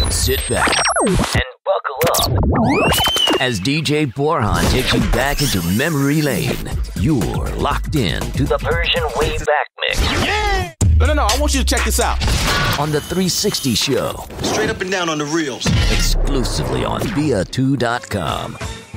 Sit back and buckle up as DJ Borhan takes you back into memory lane. You're locked in to the Persian Way Back Mix. Yeah! No, I want you to check this out. On the 360 Show. Straight up and down on the reels. Exclusively on via2.com.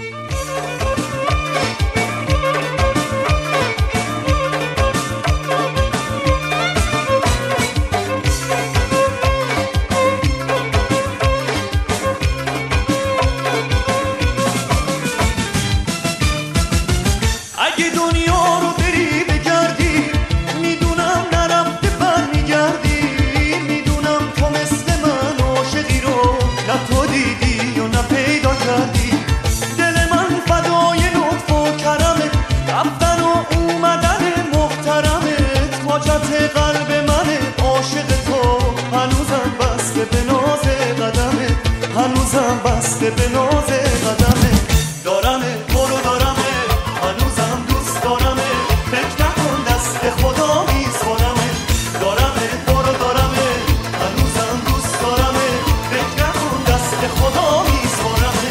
هنوزم بسته به ناز قدمه دارمه برو دارمه هنوزم دوست دارمه فکر نکن دست خدا میسپارمه دارمه برو دارمه هنوزم دوست دارمه فکر نکن دست خدا میسپارمه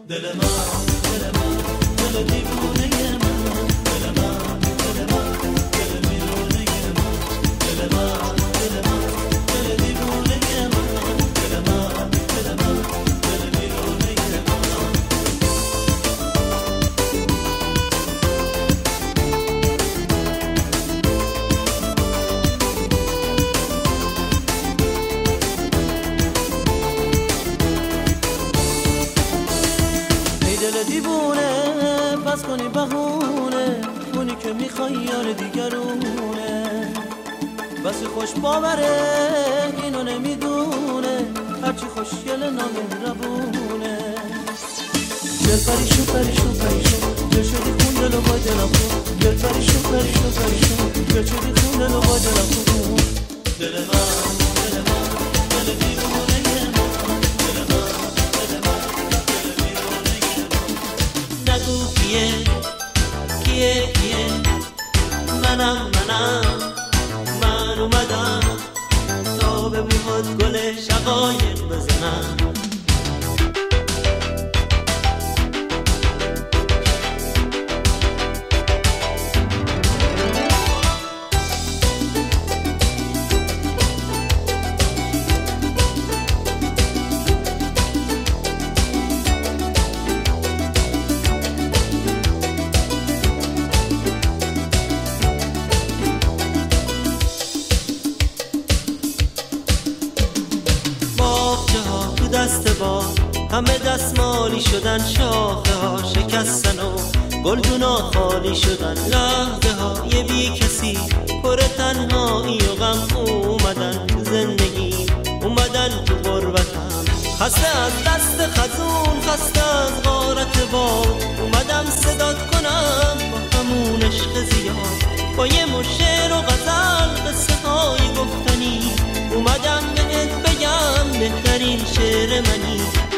همه دستمالی شدن، شاخه ها شکستن و گلدونا خالی شدن، لحظه های بی کسی پر تنهایی و غم اومدن تو زندگی، اومدن تو غربتم، خسته از دست خزون، خسته از غارت باد، اومدم صدات کنم با همون عشق زیاد، با یه مشعر و غزل قصه های گفتنی، اومدم بهت بگم بهترین شعر منی.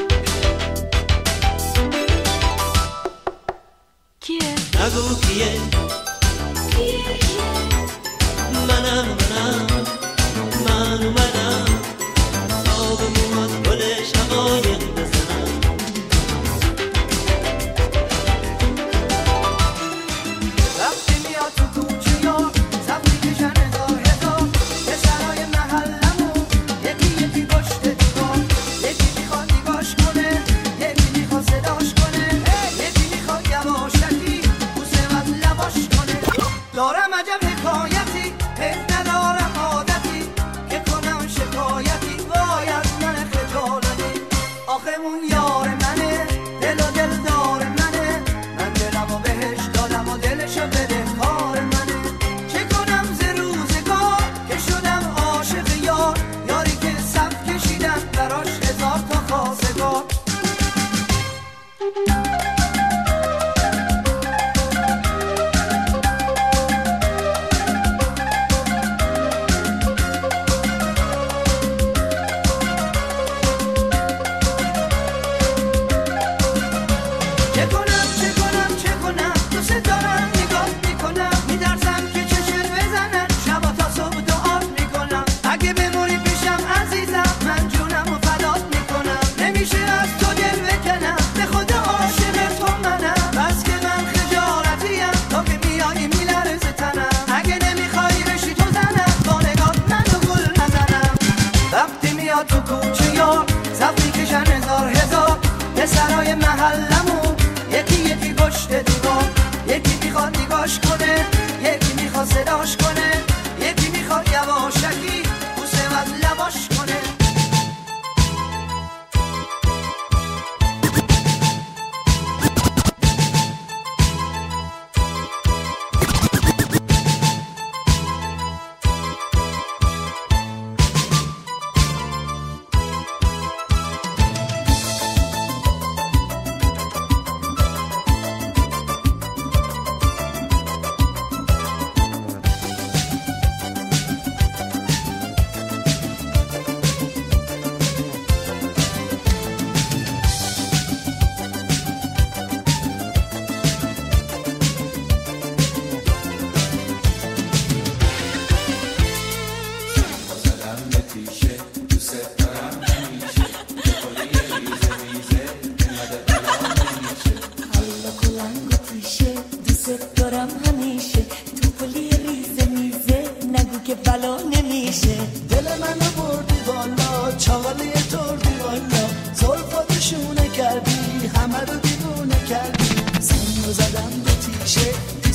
نگو کیه منم من اومدم تا به موهات گل شقایق بزنم. وقتی میاد تو کوچه یا زبونی کشن هزار پسرهای محلمون یکی پشت دیوار، یکی میخواد نگاش کنه، یکی میخواد صداش کنه، یکی میخواد یواشکی دارم عجب حکایتی، حیف ندارم عادتی که کنم شکایتی، وای از من خجالتی، آخه اون یار منه، دل و دل دار منه، من دلم و بهش دادم و دلشو بده کار منه، چه کنم ز روزگار که شدم عاشق یار، یاری که صف کشیدم براش هزار تا خواستگار. پسرهای محلمون یکی پشت دیوار، یکی میخواد نگاش کنه، یکی میخواد صداش کنه، یکی میخواد یواشکی بوسه از لباش کنه.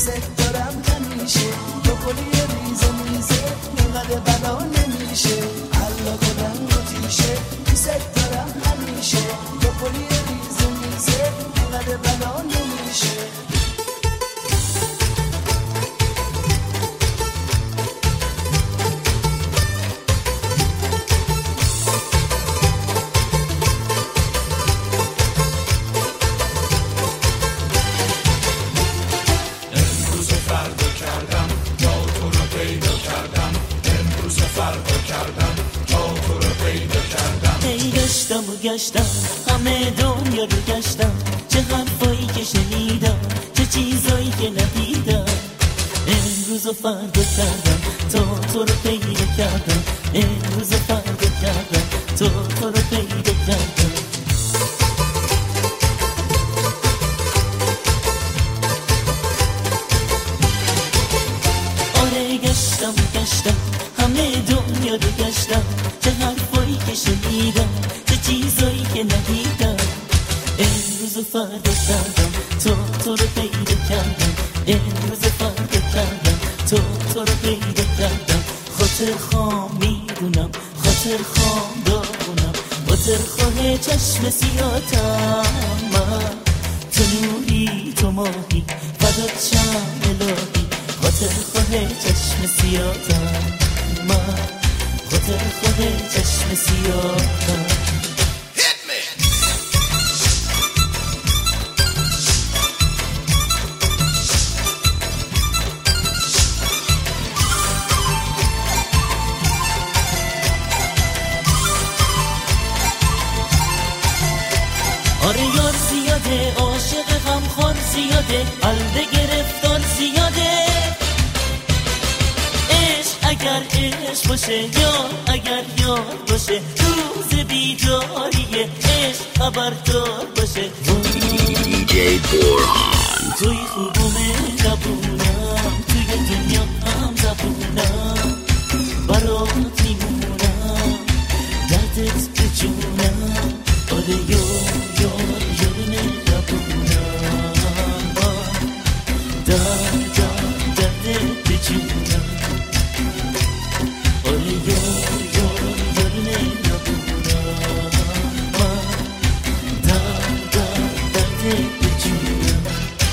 دوست دارم همیشه تو کلی ریزه میزه اینقدر بلا نمیشه الله کنم روتیشه دوست دارم همیشه تو کلی ریزه میزه اینقدر بلا نمیشه گشتم همه دنیا رو گشتم چه حرفایی که شنیدم چه چیزایی که ندیدم امروز و فردا کردم تا تو رو پیدا کردم امروز و فردا کردم تا تو رو پیدا کردم آره گشتم همه دنیا رو گشتم چه حرفایی که شنیدم چیزایی که ندیدم امروز و فردا کردم تو رو پیدا کردم امروز و فردا کردم تو رو پیدا کردم خاطر خام میدونم خاطر خام دارونم خاطر خواه چشم سیاتم من تو نوری تو ماهی فدات شم الهی خاطر خواه چشم سیاتم من خاطر خواه چشم سیاتم آره یار زیاده عاشق غمخوار زیاده قلب گرفتار زیاده عشق اگر عشق باشه یار اگر یار باشه روز بیداریه عشق خبردار باشه دیجی بورهان توی خوبومه زبونم توی دنیا هم زبونم برات میمونم دردت به جونم آره یار نگبونم درد به جونم آره یار نگبونم درد به جونم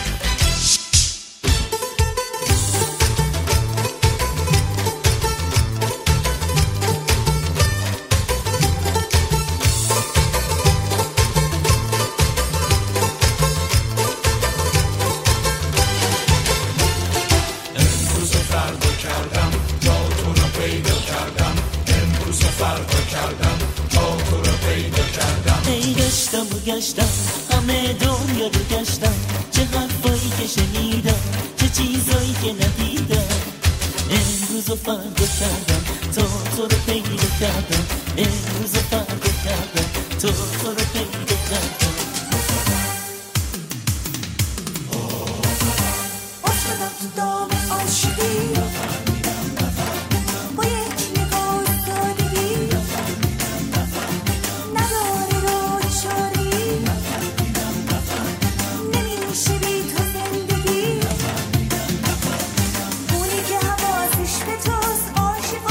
گشتم همه دنیا رو گشتم چه حرفایی که شنیدم چه چیزایی که ندیدم امروز و فردا کردم تا تو رو پیدا کردم امروز و فردا کردم تا تو رو پیدا کردم افتادم تو دام عاشقی با یک نگاه سادگی نداره رو چاری نمیشه بی تو زندگی اونی که حواسش به توست عاشق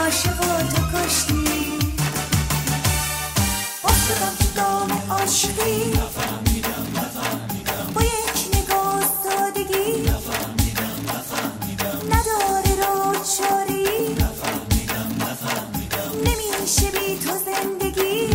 عاشق و تو کشتی عاشقم تو دام عاشقی نفهمیدم با یک نگاه سادگی نفهمیدم نداره رو چاری نفهمیدم نمیشه بی تو زندگی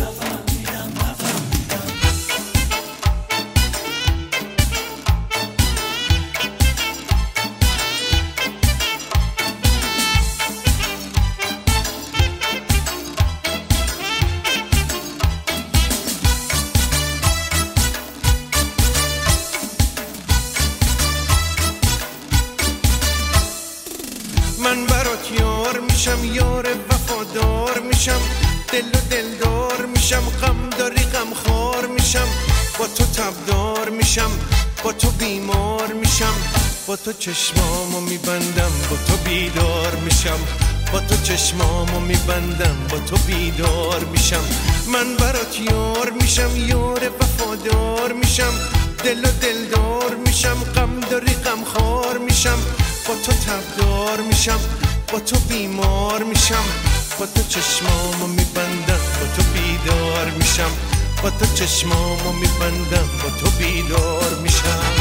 من برات یار میشم یار وفادار میشم دل و دلدار میشم غم داری غم خار میشم با تو تبدار میشم با تو بیمار میشم با تو چشمامو میبندم با تو بیدار میشم با تو چشمامو میبندم با تو بیدار میشم من برات یار میشم یار وفادار میشم دل و دلدار میشم غم داری غم خار میشم با تو تبدار میشم با تو بیمار میشم با تو چشمامو میبندم با تو بیدار میشم با تو چشمامو میبندم با تو بیدار میشم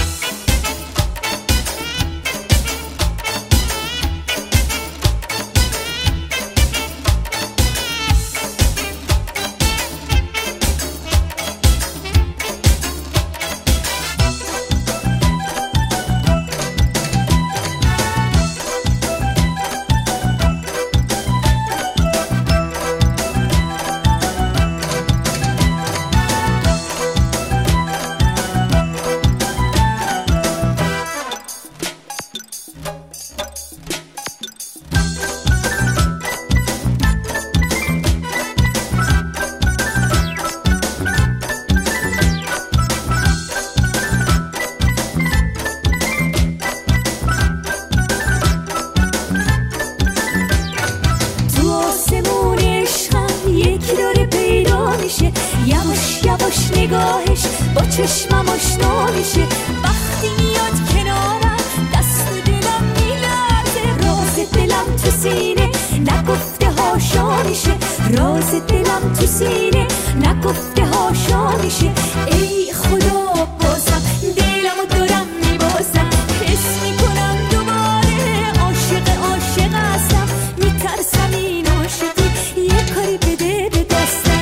نگاهش با چشمم آشنا میشه وقتی میاد کنارم دست دلم میلرزه راز دلم تو سینه نگفته هاشا میشه راز دلم تو سینه نگفته هاشا میشه ای خدا بازم دلمو دارم میبازم حس میکنم دوباره عاشق هستم میترسم این عاشقی یه کاری بده به دستم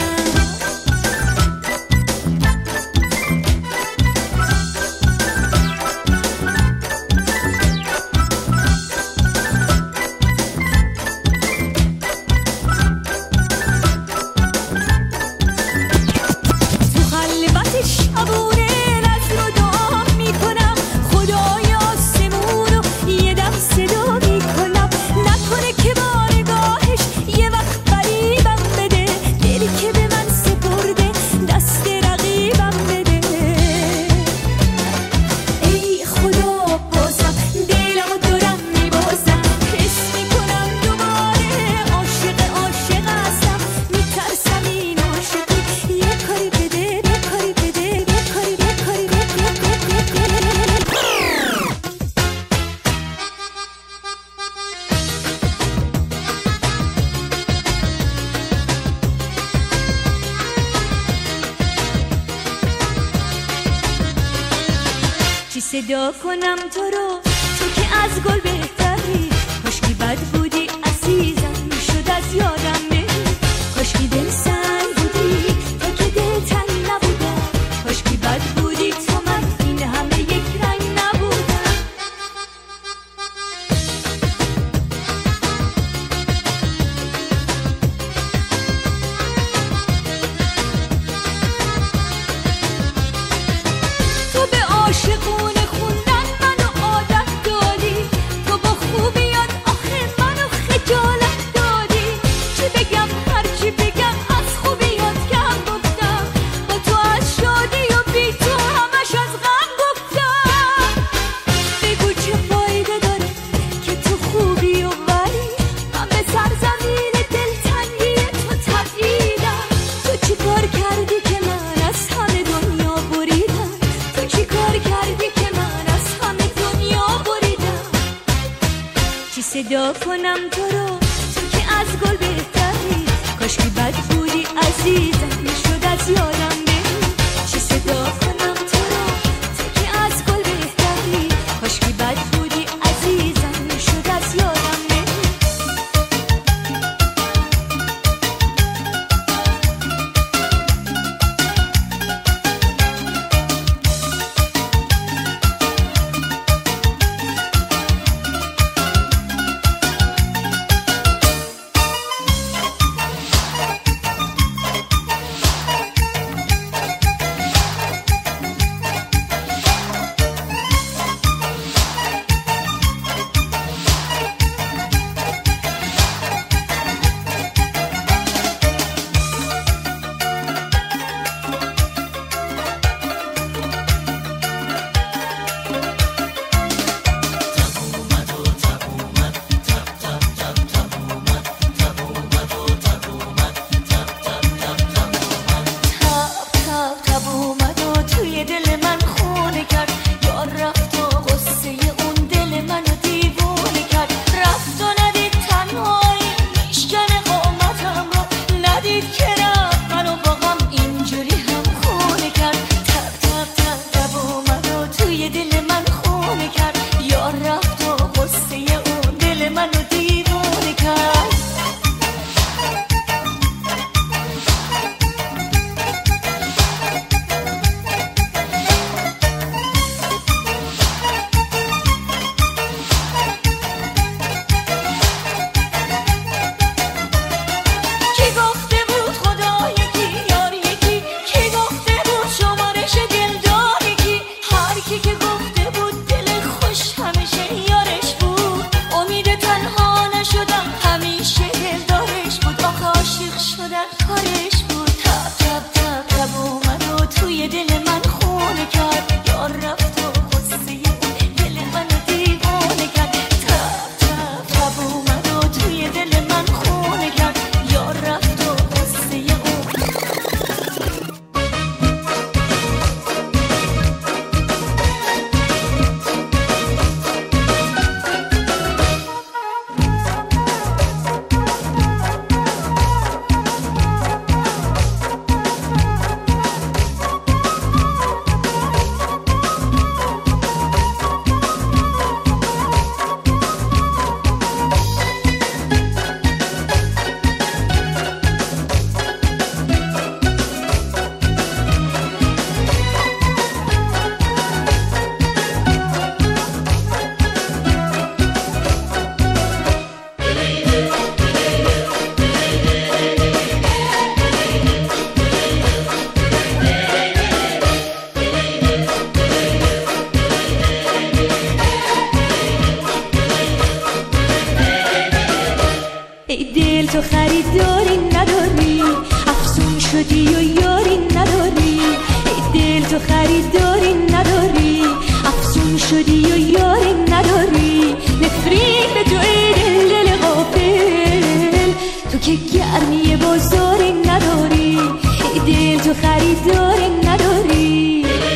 صدا کنم تو رو تو که از گل بهتری کاشکی بد بودی عزیزم شد از یادم بری کاشکی دل سنگ بودی تو که دل تنگ نبودم کاشکی بد بودی تو من این همه یک رنگ نبودم تو به عاشقون صدا کنم تو رو تو که از گل خریداری نداری، افسون شدی و یاری نداری. دل تو خریداری نداری، افسون شدی و یاری نداری. نفرین به تو ای دل غافل، تو که گرمی بازاری نداری. دل تو خریداری نداری.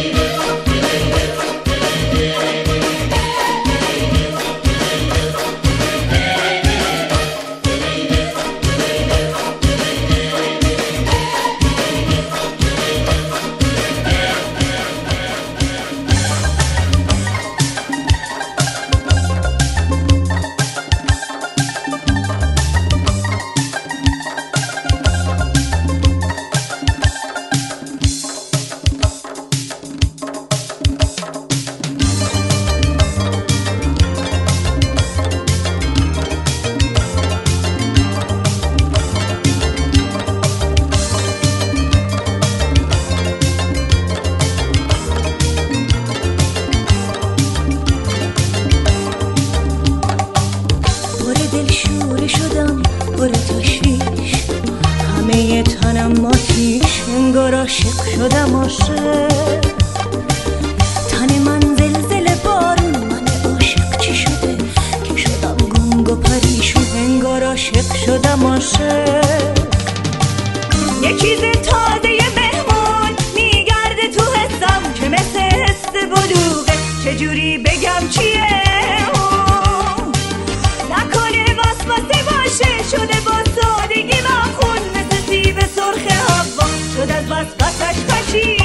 عاشق شدم عاشق، تن من زلزله بارون، من عاشق چی شده که شدم گنگ و پریشون، انگار عاشق شدم عاشق. یه چیز تازه مهمون میگرده تو حسم که مثل حس بلوغه، چجوری بگم چیه اون؟ نکنه وسوسه باشه، شده با سادگی مخون مثل سیب سرخ هوا، شد از وسوسش پشیمون.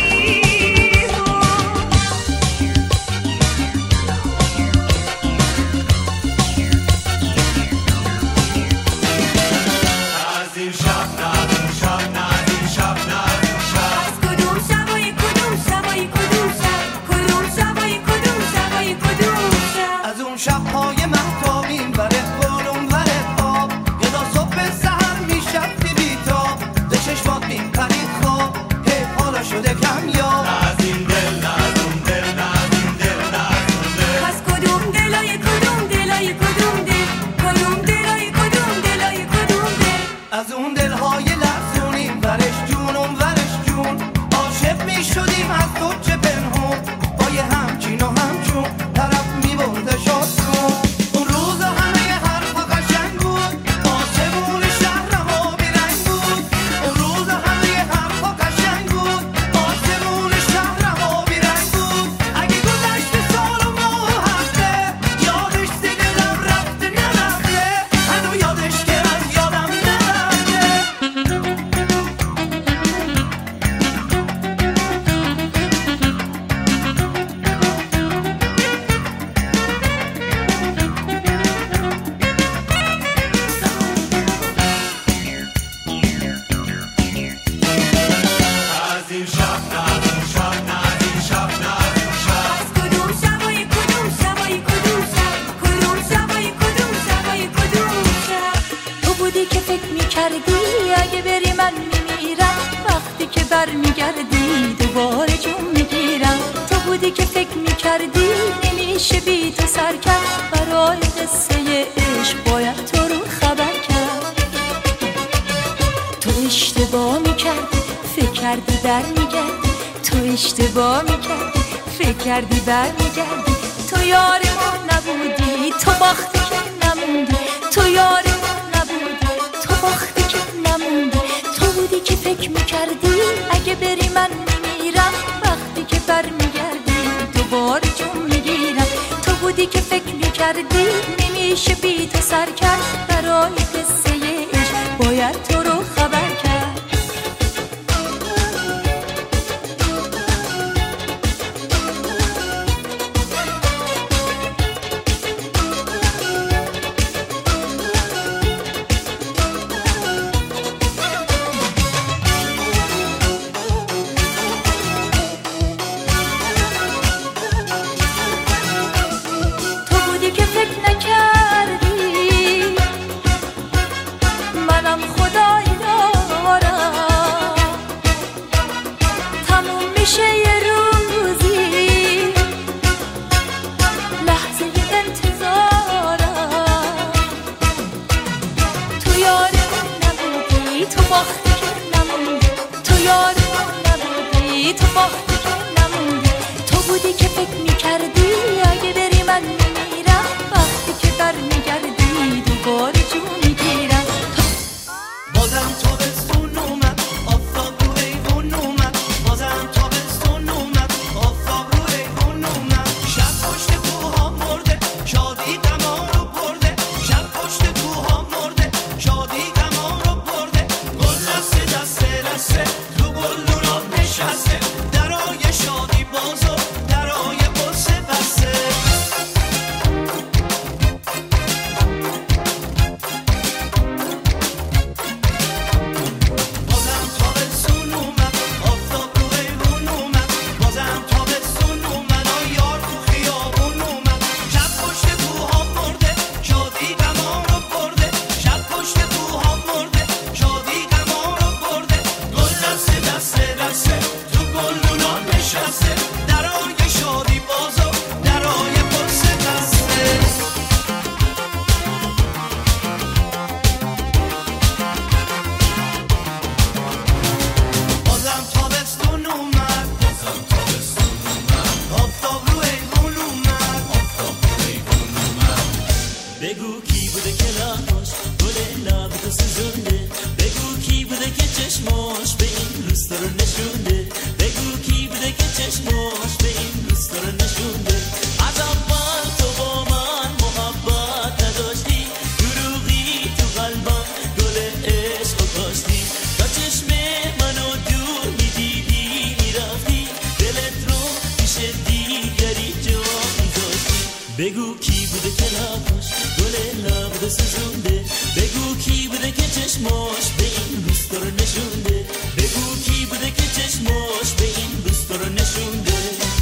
از این شب نه از اون شب نه از این شب نه از اون شب، از کدوم شبای کدوم شبای کدوم شب، کدوم شبای کدوم شبای کدوم شب، از اون شب‌های مهتابیم وره بالون وره آب، یه دا صبح سحر میشفتی بیتاب، به چشمات میپرید خواب، حیف حالا شده کمیاب. نه از این دل نه از اون دل نه از این دل نه از اون دل. از کدوم دلای کدوم دلای کدوم دل، کدوم دلای کدوم دلای کدوم دل، از اون دلهای لرزونیم ورش جون اون ورش جون، عاشق میشدیم از تو چه پنهون، با یه همچین و همچون طرف میبرده شد کن. اون روزا همه حرفا قشنگ بود، آسمون شهرم آبی رنگ بود. اون روزا همه حرفا قشنگ بود، آسمون شهرم آبی رنگ بود. اگه گذشته سال و ماه و هفته، یادش ز دلم رفته نرفته، هنو یادش که از یادم نرفته. از این شب نه از اون شب نه از این شب نه از اون شب. از کدوم شبای کدوم شبای کدوم شب، کدوم شبای کدوم شبای کدوم شب. تو بودی که فکر میکردی اگه بری من میمیرم، وقتی که برمیگردی دوباره جون میگیرم. تو بودی که فکر میکردی نمیشه بی تو سر کرد، برای قصه عشق باید تو رو خبر کرد. تو اشتباه میکردی فکر کردی برمیگردی، تو اشتباه میکردی فکر کردی برمیگردی. تو یار ما نبودی، تو باختی که نموندی، تو یار ما نبودی، تو باختی که نموندی. تو بودی که فکر میکردی اگه بری من میمیرم، وقتی که برمیگردی دوباره جون میگیرم. تو بودی که فکر میکردی نمیشه بی تو سر کرد، برای قصه عشق باید تو رو خبر کرد. تو بودی که فکر نکردی منم خدا تو باختی که نموندی، تو بودی که فکر میکردی اگه بری من میمیرم، وقتی که برمیگردی دوباره جو میگیرم. بازم تابستون اومد، آفتاب رو ایوون اومد، بازم تابستون اومد، آفتاب رو ایوون اومد. شب پشت کوها مرده، شادی غمام رو برده، شب پشت کوها مرده، شادی غمام رو برده. گل دسته دسته دسته تو گلدونام نشسته، درای شادی باز و درای قصه بسته. بازم تابستون اومد، آفتاب رو ایوون اومد، بازم تابستون اومد، یار تو خیابون اومد. شب پشت کوها مرده، شادی غمام رو برده، شب پشت کوها مرده، شادی غمام رو برده. گل دسته دسته دسته تو گلدونا نشسته، درای شادی باز و درای قصه بسته. بازم تابستون اومد، بازم تابستون اومد، آفتاب رو ایوون اومد، آفتاب رو ایوون اومد. بگو کی بوده که لباش گل لب تو سوزونده، بگو کی بوده که چشماش به این روستا رو نشونده، بگو کی بوده که چشماش به این روستا رو نشونده. از اول تو با من محبت نداشتی، دروغی تو قلبم گل عشق رو کاشتی، تا چشم منو دور میدیدی میرفتی، دلت رو پیش دیگری جا میذاشتی. بگو کی بوده که لباش گل لب رو سوزونده، بگو کی بوده که چشماش به این روستا رو نشونده، بگو کی بوده که چشماش به این روستا رو نشونده.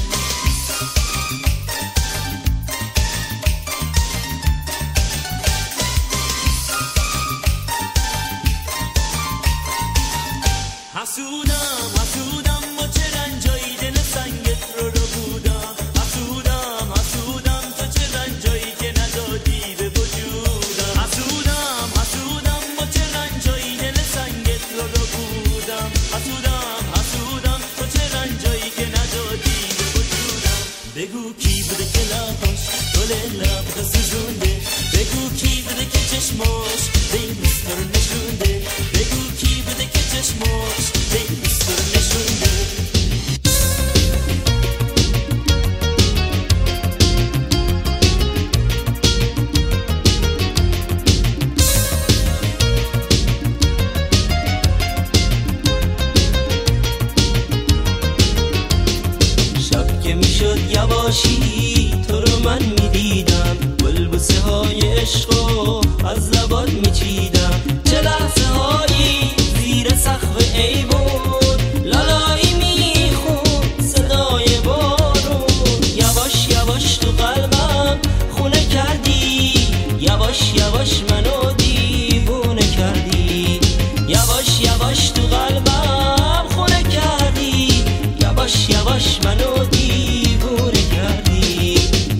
حسودم حسودم با چه رنجایی دل سنگت رو بودم، حسودم حسودم تو چه رنجایی که ندادی به وجودم، حسودم حسودم با چه رنجایی دل سنگت رو بودم، حسودم حسودم تو چه رنجایی که ندادی به وجودم. بگو کی بوده که لباش گل لب رو سوزونده، بگو کی بوده که چشماش به این روستا رو نشونده، بگو کی بوده که چشماش به این روستا رو نشونده. شب که میشد یواشی تو رو من میدیدم، بلبوسه های عشقو از لبات میچیدم، چه لحظه هایی زیر سقف ایوون لالایی میخون صدای بارون. یواش یواش تو قلبم خونه کردی، یواش یواش منو دیوونه کردی، یواش یواش تو قلبم خونه کردی، یواش یواش منو دیوونه کردی.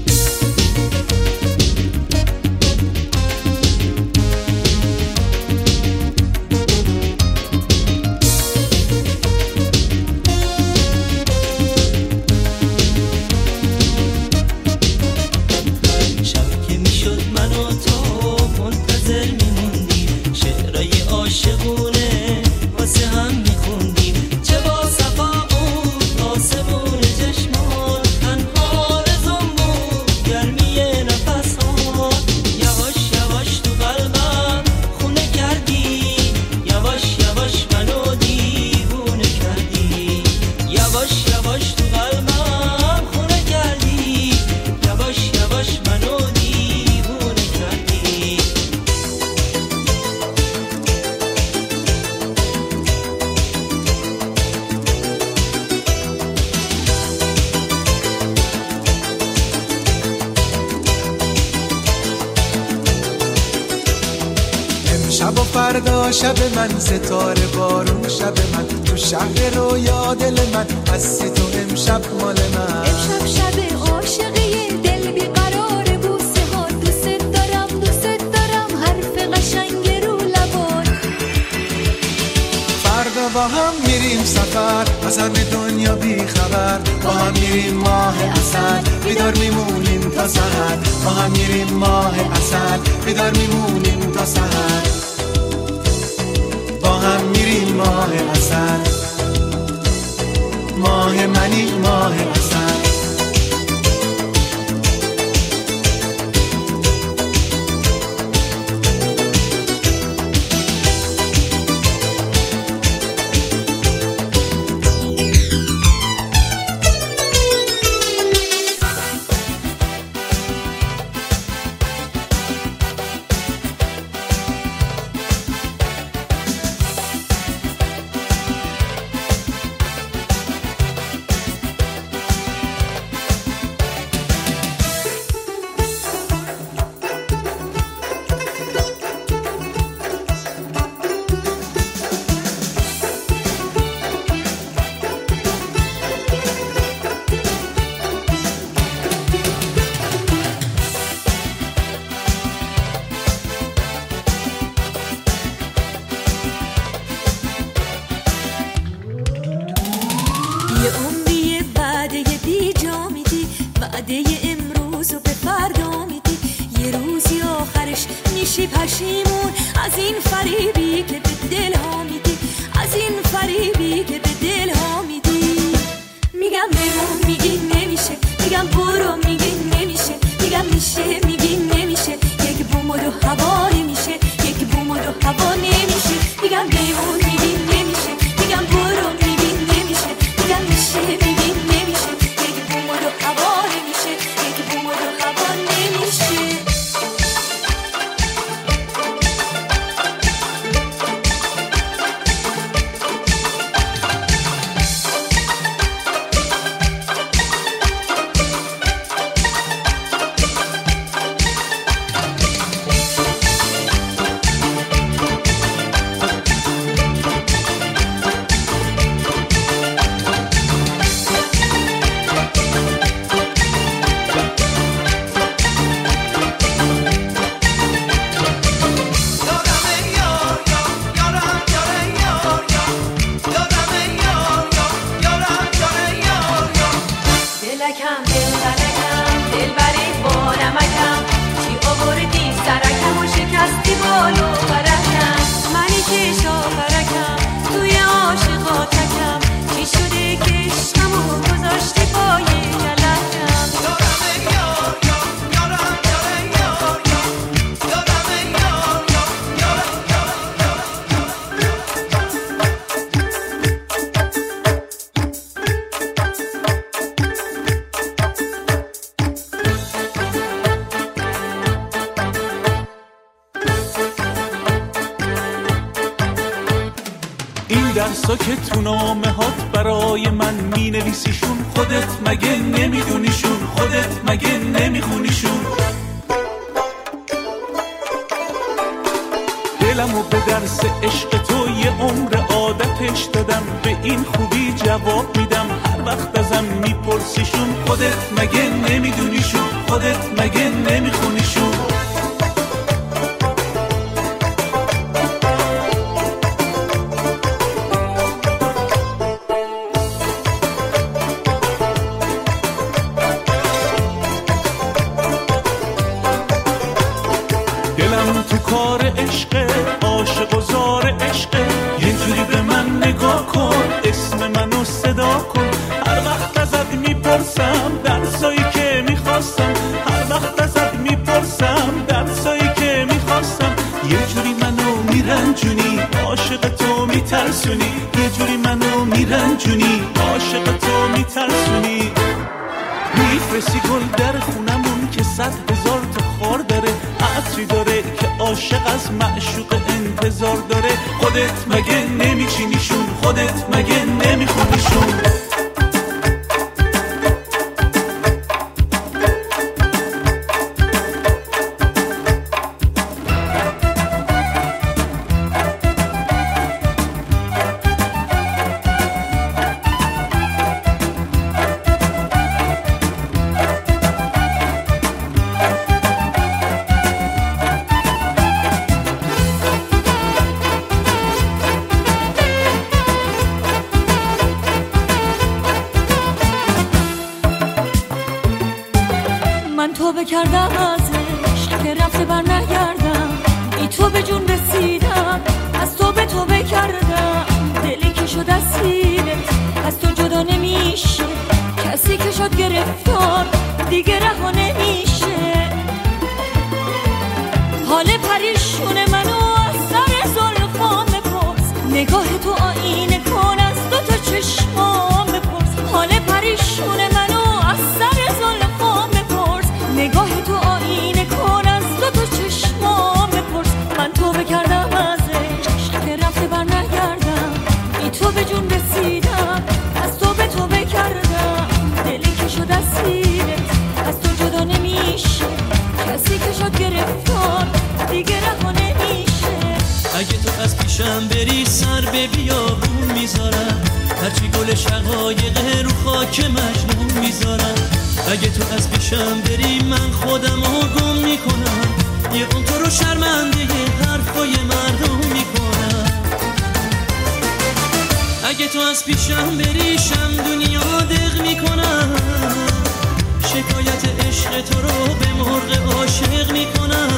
شب که میشد من و تو منتظر میموندیم، شعرهای عاشقونه واسه هم میخوندیم، چه با صفا بود آسمون چشمان، تنها رزم بود گرمی نفس ها. یواش یواش تو قلبم خونه کردی، یواش یواش منو دیوونه کردی، یواش یواش تو قلبم خونه کردی، یواش یواش منو دیوونه کردی. امشب و فردا شب من، ستاره بارون شب من، تو شهر رویا دل من، هستی تو امشب مال من. امشب شب عاشقی دل بیقرار، بوسه ها دوست دارم دوست دارم، حرف قشنگ رو لبان. فردا با هم میریم سفر از همه دنیا بی خبر، با هم میریم ماه عسل بیدار میمونیم تا سحر، با هم میریم ماه عسل بیدار میمونیم تا سحر، با هم میریم ماه عسل، ماه منی ماه عسل. پشیمون از این فریبی که به دل ها میدی، از این فریبی که به دل ها میدی. میگم بمون میگی نمیشه، میگم برو میگی نمیشه، میگم میشه میگی نمیشه، یک بوم و دو هوا نمیشه، یک بوم و دو هوا نمیشه. میگم بمون میگی نمیشه، میگم برو میگی نمیشه، میگم میشه میگی نمیشه، یک بوم و دو هوا نمیشه، یک بوم و دو هوا نمیشه. درسا که تو نامه هات برای من می نویسیشون، خودت مگه نمیدونیشون، خودت مگه نمیخونیشون. دلمو به درس عشق تو یه عمر عادتش دادم، به این خوبی جواب میدم هر وقت ازم میپرسیشون، خودت مگه نمیدونیشون، خودت مگه نمیخونیشون. تو کار عشق عاشق و زار عشق، یه جوری به من نگاه کن، اسم منو صدا کن. هر وقت ازت میپرسم درسایی که میخواستم، هر وقت ازت میپرسم درسایی که میخواستم، یه جوری منو میرنجونی عاشق تو میترسونی، یه جوری منو میرنجونی عاشق تو میترسونی. میفرستی گل در خونمون که 100,000 تا خار داره، عطری داره که عاشق از معشوق انتظار داره. خودت مگه نمیچینیشون، خودت مگه نمیخونیشون. توبه کردم ازش که رفته بر نگردم، بی تو به جون رسیدم، از تو به توبه کردم. دلی که شد اسیرت از تو جدا نمیشه، کسی که شد گرفتار دیگه رها نمیشه. حال پریشون منو از سر زلفام بپرس، نگاه تو آینه کن از دو تا چشمام بپرس. حال پریشون منو از سر زلفام بپرس، نگاه تو آینه کن از دو تا چشمام بپرس. من توبه کردم ازش که رفته بر نگردم، بی تو به جون رسیدم، از تو به توبه کردم. دلی که شد اسیرت از تو جدا نمیشه، کسی که شد گرفتار دیگه رها نمیشه. اگه تو از پیشم بری سر به بیابون میذارم، هرچی گل شقایق رو خاک مجنون میذارم. اگه تو از پیشم بری من خودم رو گم میکنم، یه اون تو رو شرمنده حرفای مردم میکنم. اگه تو از پیشم بری شم دنیا دق میکنم، شکایت عشق تو رو به مرغ عاشق میکنم.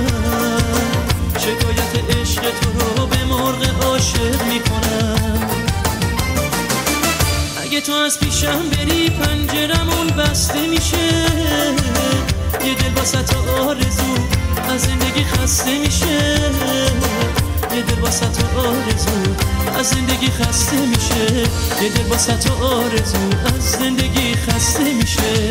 شکایت عشق تو رو به مرغ عاشق میکنم. اگه تو از پیشم بری پنجرمون بسته میشه، یه دل واسط آرزو از زندگی خسته میشه. یه دل واسط آرزو از زندگی خسته میشه. یه دل واسط آرزو از زندگی خسته میشه.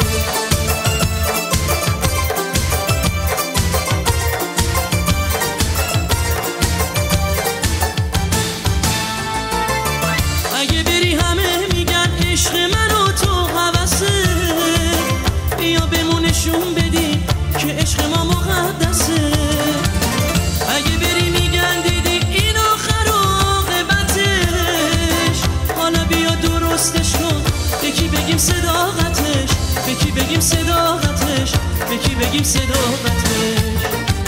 اگه بری همه میگن عشق منو تو هوسه، بیا بمونشون بدی که عشق ما مقدسه. اگه بری میگن دیدی این آخر عاقبتش، حالا بیا درستش کن، به کی بگیم صداقتش، به کی بگیم صداقتش، به کی بگیم صداقتش.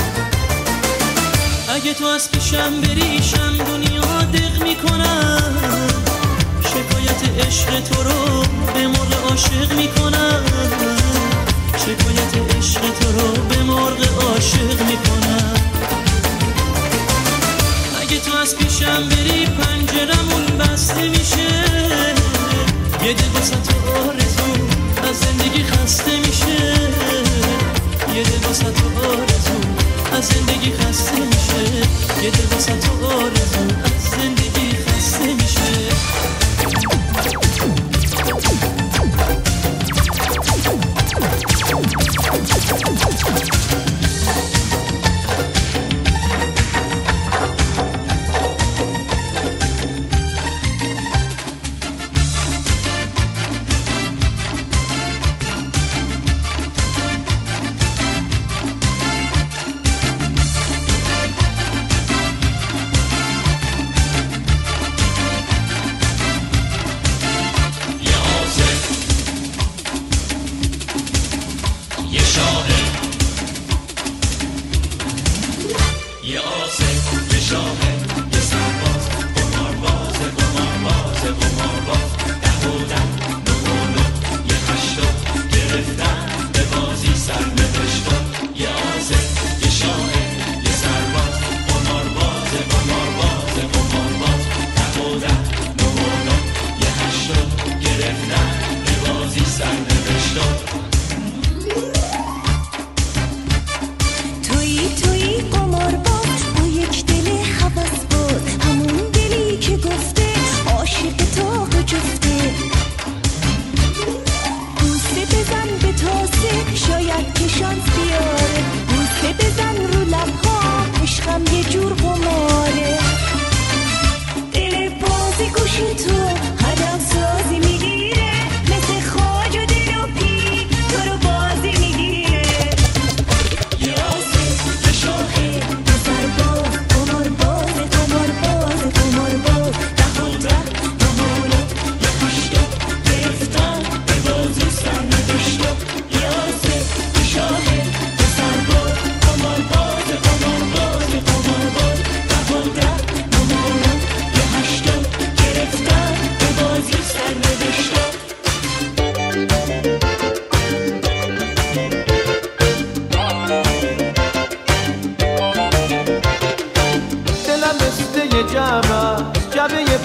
اگه تو از پیشم بری شم دنیا دق میکنم، شکایت عشق تو رو به مرغ عاشق میکنم. شکایت عشق تو رو به مرغ عاشق میکنم. اگه تو از پیشم بری پنجرمون بسته میشه، یه دل واسط آرزو از زندگی خسته میشه. یه دل واسط آرزو از زندگی خسته میشه. یه دل واسط آرزو از زندگی خسته میشه.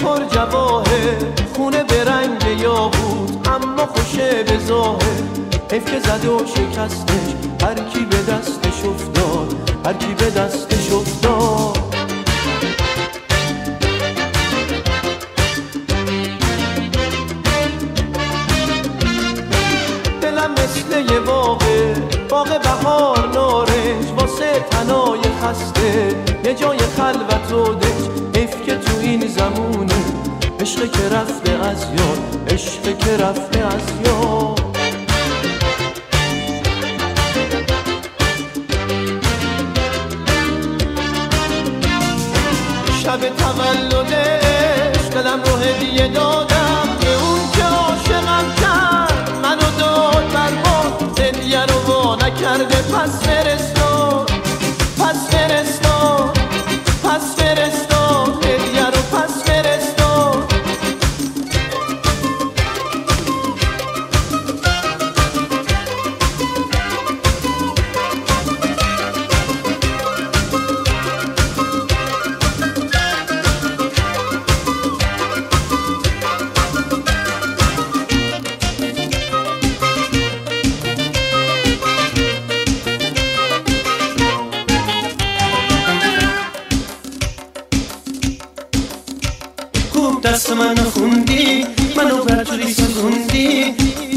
پر جواهر، خونه به رنگ یاقوت اما خوشه به ظاهر. حیف که زد و شکستش، هر کی به دستش افتاد، هر کی به دستش افتاد. دلم مثل یه باغ بهار نارنج، واسه تنای خسته یه جای خلوت و دنج. حیف که تو این زمونه عشق که رفته از یاد، عشق که رفته از یاد. شب تولدش دلم رو هدیه دادم به اون که عاشقم کرد، منو داد برباد، هدیه رو وا نکرده. پس فرستاد، پس فرستاد، پس فرستاد، هدیه رو پس فرستاد. دست منو خوندی، منو برجوری سوزوندی.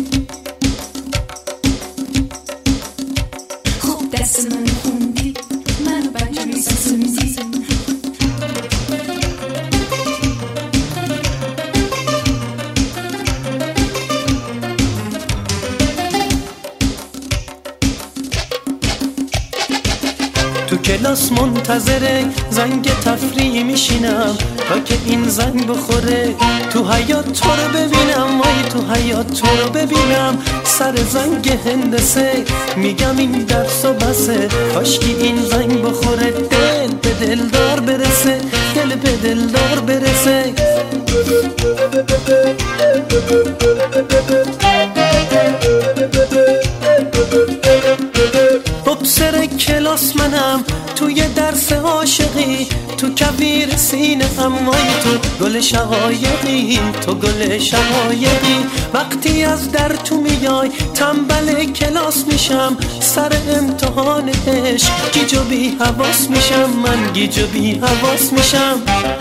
خوب دست منو خوندی، منو برجوری سوزوندی. تو کلاس منتظره زنگ تفریح میشینم تا که این زنگ بخوره. تو حیاط تو رو ببینم، وای تو حیاط تو رو ببینم. سر زنگ هندسه میگم این درس و بسه، کاشکی این زنگ بخوره. دل به دلدار برسه، دل به دلدار برسه. مبصر کلاس منم توی درس عاشقی، تو کویر سینه امای تو گل شقایقی، تو گل شقایقی. وقتی از در تو میای تنبل کلاس میشم، سر امتحان عشق گیج و بی حواس میشم، من گیج و بی حواس میشم.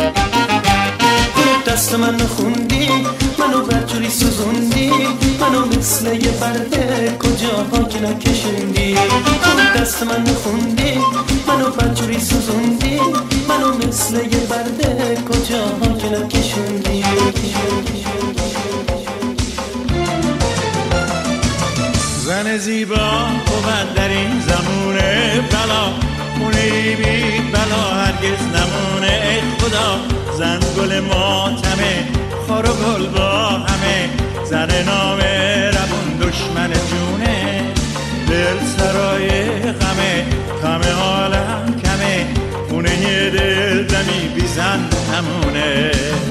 دست منو خوندی، منو برجوری سوزوندی. منو مثل یه برده کجا که نکشوندی. دست منو خوندی، منو برجوری سوزوندی. منو مثل یه برده کجا که نکشوندی. زن زیبا بود در این زمونه بلا، خونه بی بلا هرگز نمونه. ای خدا زن گل ماتمه، خار و گل با همه. زن نامه روون دشمن جونه، دل سرای غمه. غم عالم کمه، خونه یه دل دمی بی زن همونه.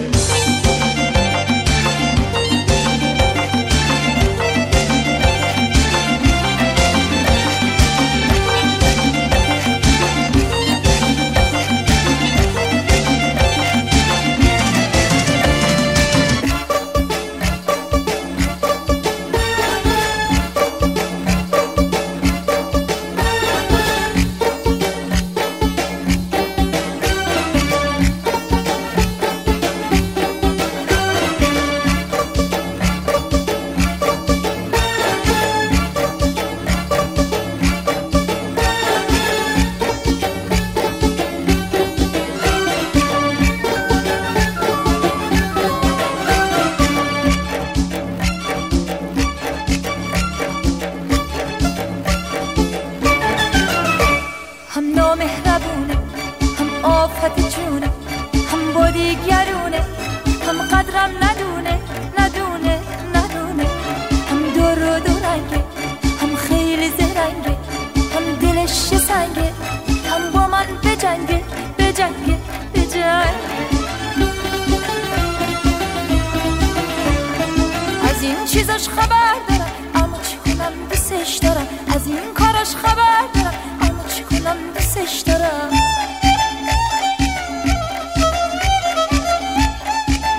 چیزاش خبر دارم اما چی کنم دوستش دارم، از این کاراش خبر دارم اما چی کنم دوستش دارم.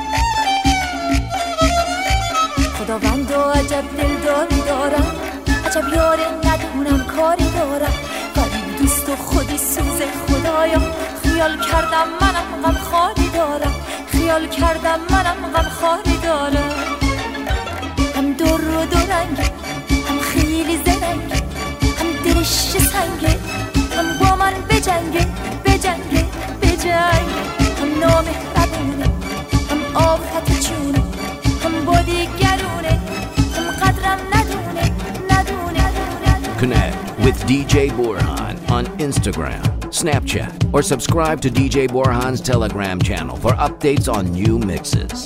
داره ندونم کاری دارم، ولی دوست و خودی سوز خدایا. خیال کردم منم غم خاری دارم، خیال کردم منم غم خاری دارم. هم در و درنگه، هم خیلی زرنگه، هم دلش سنگه، هم با من بجنگه بجنگه بجنگه. هم نامهربونه، هم آفت چونه، هم با دیگرونه، هم قدرم ندونه ندونه. Connect with DJ Borhan on Instagram, Snapchat, or subscribe to DJ Borhan's Telegram channel for updates on new mixes.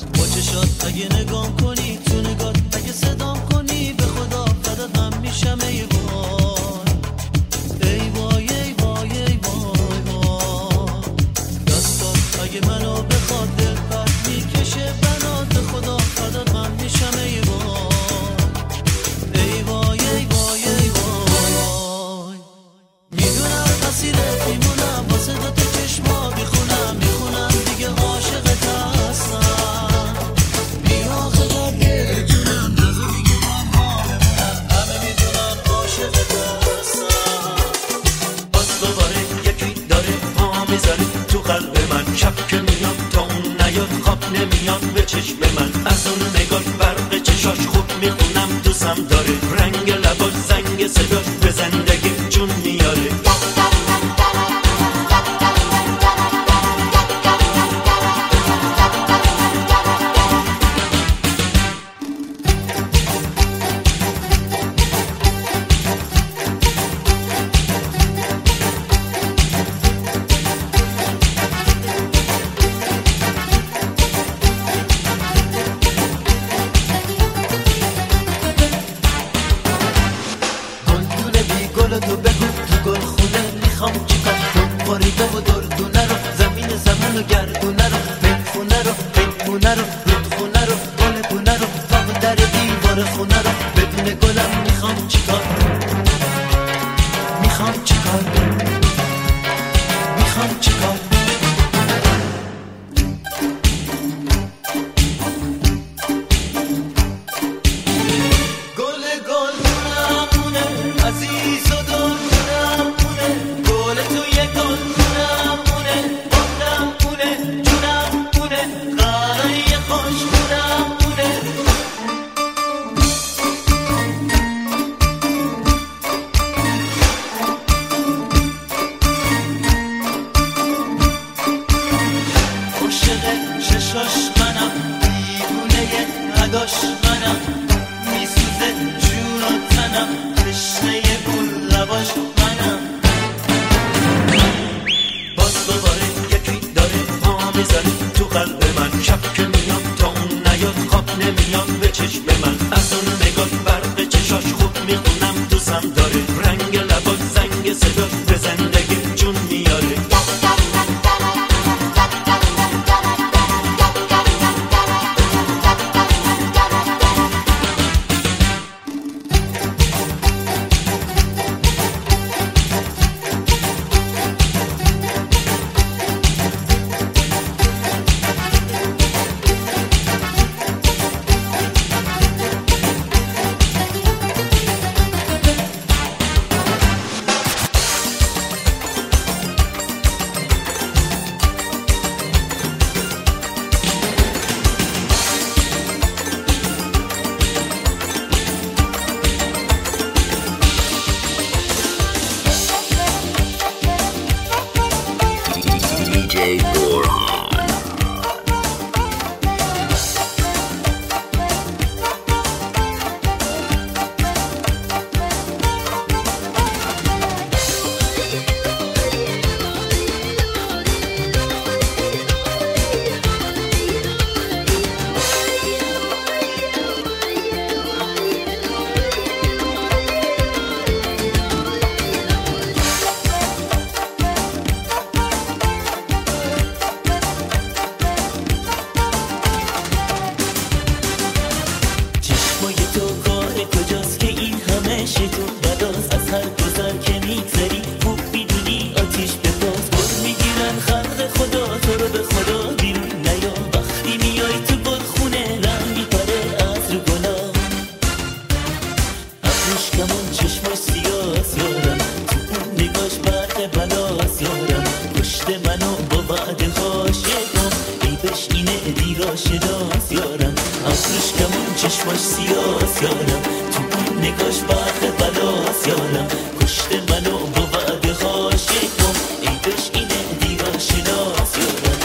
دیرا شناس یارم افروش کمون چشماش سیاس یارم تو اون نگاش برق بلاس یارم کشت منو با وعده خاشقم ای دش اینه دیرا شناس یارم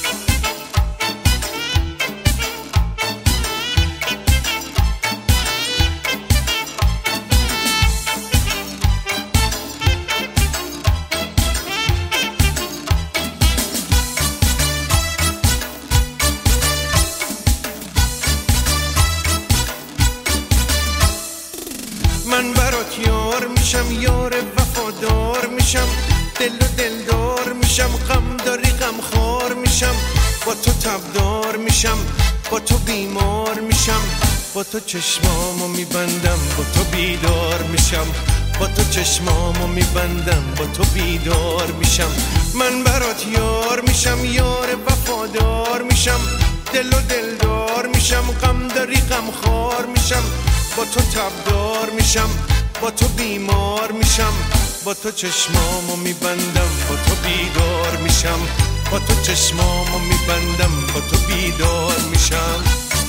من برات یار میشم یار وفادار میشم دل و دلدار میشم غم داری غم خار میشم با تو تبدار میشم با تو بیمار میشم با تو چشمامو میبندم با تو بیدار میشم با تو چشمامو میبندم با تو بیدار میشم من برات یار میشم یار وفادار میشم دل و دلدار میشم غم داری غم خار میشم با تو تبدار میشم با تو بیمار میشم با تو چشمامو میبندم با تو بیدار میشم با تو چشمامو میبندم با تو بیدار میشم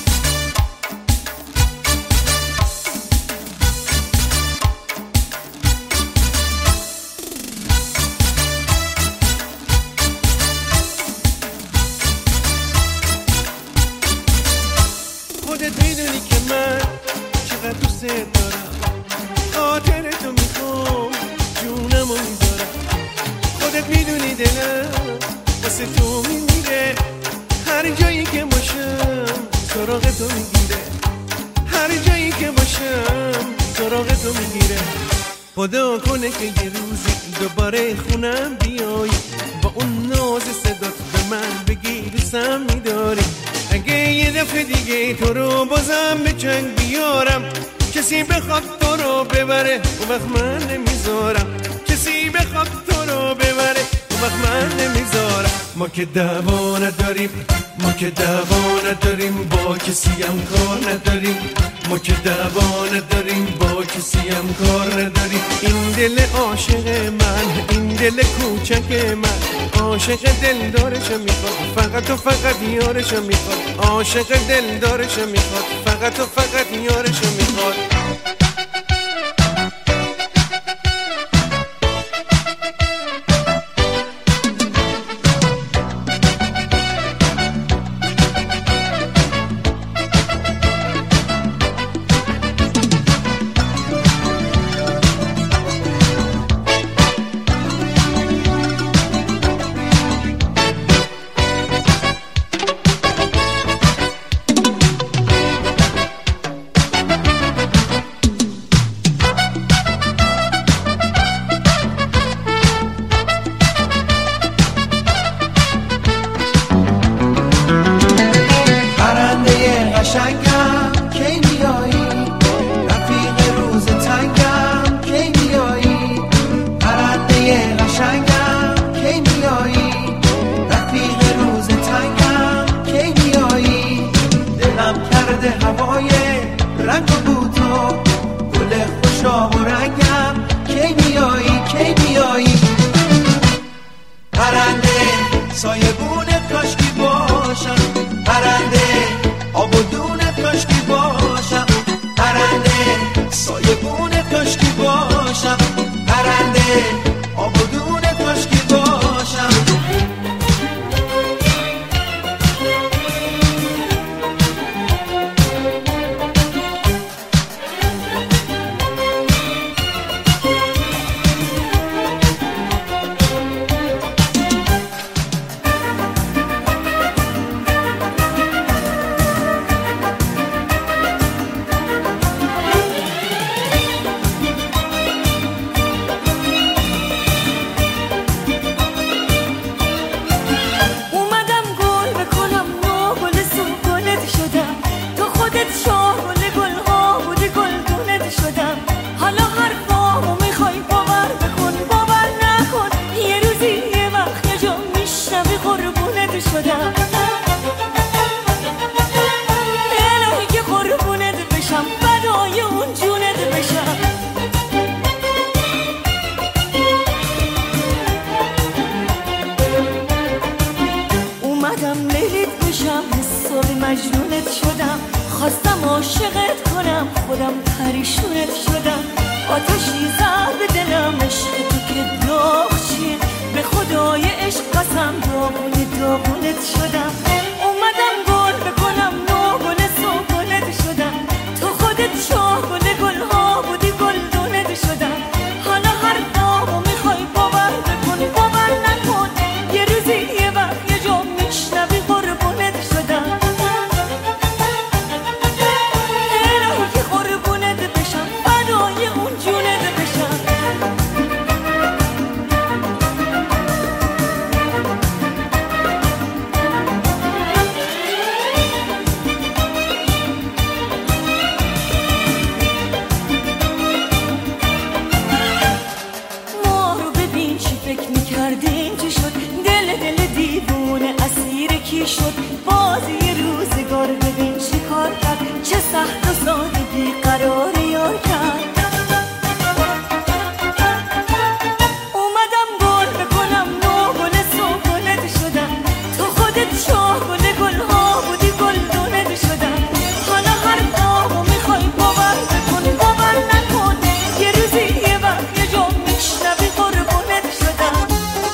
خودت میدونی که من چقدر دوست دارم خاطر تو میخوام جونمو میذارم خودت میدونی دلم واسه تو میمیره هر جایی که باشم سراغ تو میگیره هر جایی که باشم سراغ تو میگیره خدا کنه که یه روزی دوباره خونم بیای با اون ناز صدات به من بگی دوستم میداری اگه یه دفعه دیگه تو رو بازم به چنگ بیارم کسی بخواد تو رو ببره اون وقت من نمیذارم کسی بخواد تو رو ببره اون وقت من نمیذارم ما که دعوا نداریم ما که دعوا نداریم با کسی هم کار نداریم ما که دعوا نداریم با کسی هم کار نداریم این دل عاشق من این دل کوچک من عاشق دل دارشم میخواد فقط و فقط یارشم میخواد عاشق دل دارشم میخواد فقط و فقط یارشم میخواد مجنونت شدم، خواستم عاشقت کنم خودم پریشونت شدم. آتشی زد به دلم عشق تو که داغ چیه، به خدای عشق قسم داغونت شدم. اومدم گل بکنم نوگل سوگلت شدم، تو خودت شاه گل گلها بودی گلدونت شدم. حالا هر دامو میخوای باور بکن باور نکن، یه روزی یه وقت یه جا میشنوی قربونت شدم. الهی که قربونت بشم فدای اون جونت بشم. ما رو ببین چی فکر میکردیم چی شد، دل دیوونه اسیر کی شد. بازی روزگار ببین چی کار کرد، چه سخت و ساده بیقرار یار کرد. اومدم گل بکنم نوگل سوگلت شدم، تو خودت شاه گل گلها بودی گلدونت شدم. حالا هر دامو میخوای باور بکن باور نکن، یه روزی یه وقت یه جا میشنوی قربونت شدم.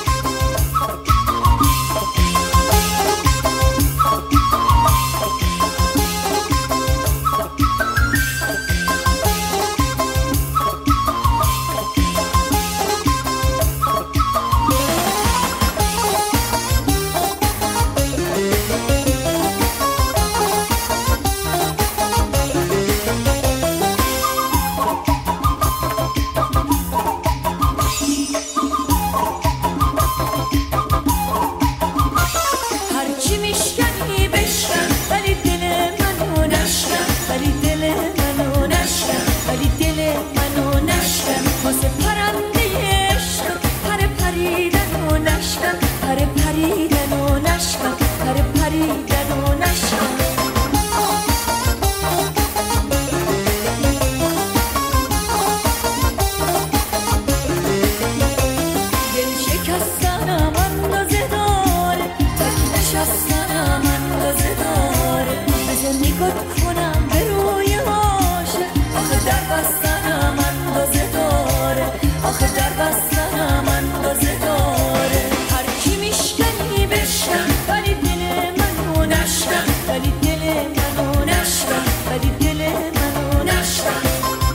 هرچی میشکنی بشکن ولی دل منو نشکن، ولی دل منو نشکن، ولی دل منو نشکن. واسه پرنده عشق پر پریدن و نشکن، پر پریدن و نشکن، پر پریدن و نشکن. دل شکستنم اندازه داره، تک نشستنم اندازه داره. بذار نگات کنم به روی عاشق، آخه در بستنم اندازه داره، آخه در بستنم اندازه داره. هرچی میشکنی بشکن ولی دل منو نشکن، ولی دل منو نشکن، ولی دل منو نشکن.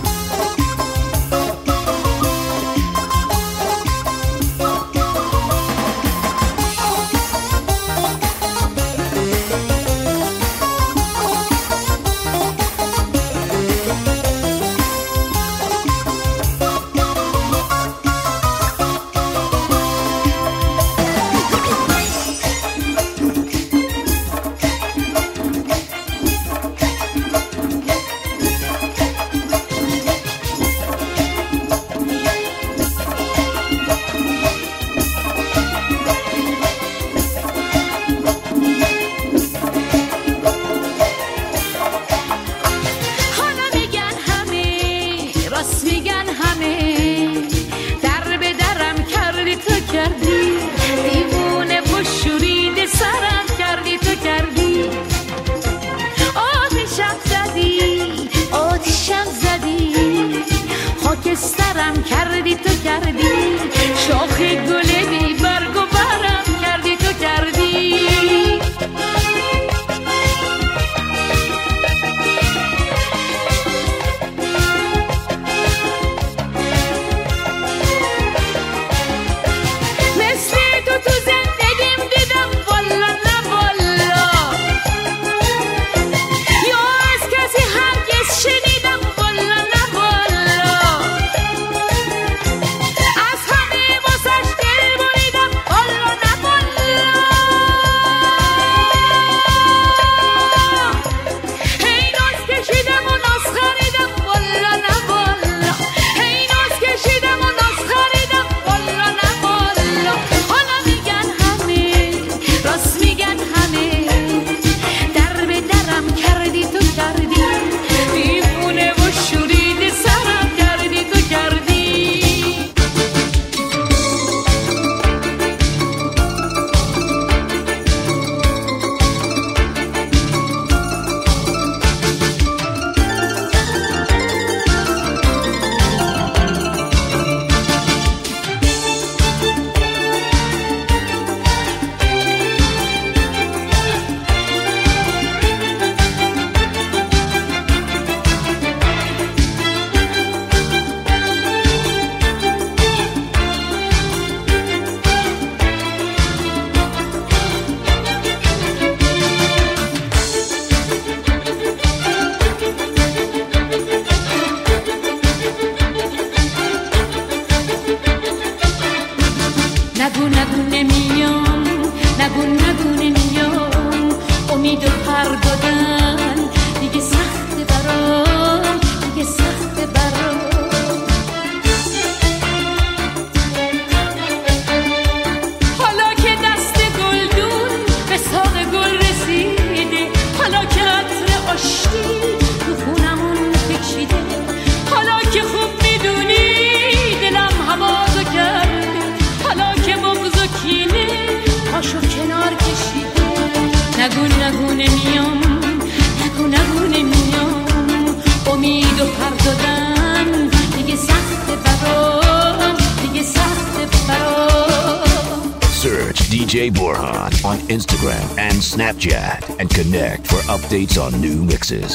حالا میگن همه راست میگن همه، در به درم کردی تو کردی، دیوونه و شورید سرم کردی تو کردی. آتشم زدی آتشم زدی، خاکسترم کردی تو کردی، شاخ گل بی برگ و برم کردی تو کردی. مثل تو زندگیم دیدم والا نه والا، یا از کسی هرگز شنیدم والا نه والا. از امید و پر دادن دیگه سخت برام، دیگه سخت برام. حالا که دست گلدون به ساق گل رسیده، حالا که عطر آشتی تو خونمون پیچیده، حالا که خوب میدونی دلم هوازو کرده، حالا که بغض و کینه پاشو کنار کشیده. نگو نگو نمیام، نگو نگو نمیام، امید و پر دادن دیگه سخت برام، دیگه سخت برام. Search DJ Borhan on Instagram and Snapchat and connect for updates on new mixes.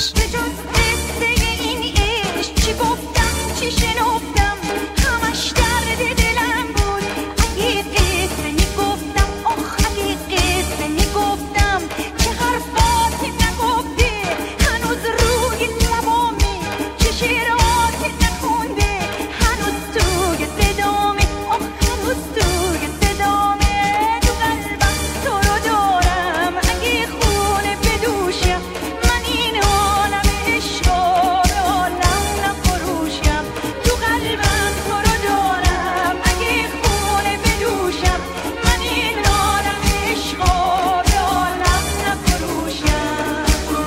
چی گفتم چی شنفتم همش درد دلم بود. اگه قصه میگفتم آخ اگه قصه میگفتم چه حرفاتی نگفته هنوز روی لبامه، چه شعراتی نخونده هنوز توی صدامه، آخ هنوز توی صدامه. تو قلبم تو رو دارم اگه خونه بدوشم من این عالم عشقا به عالم نفروشم. تو قلبم تو رو دارم اگه خونه بدوشم من این عالم عشقا به عالم نفروشم.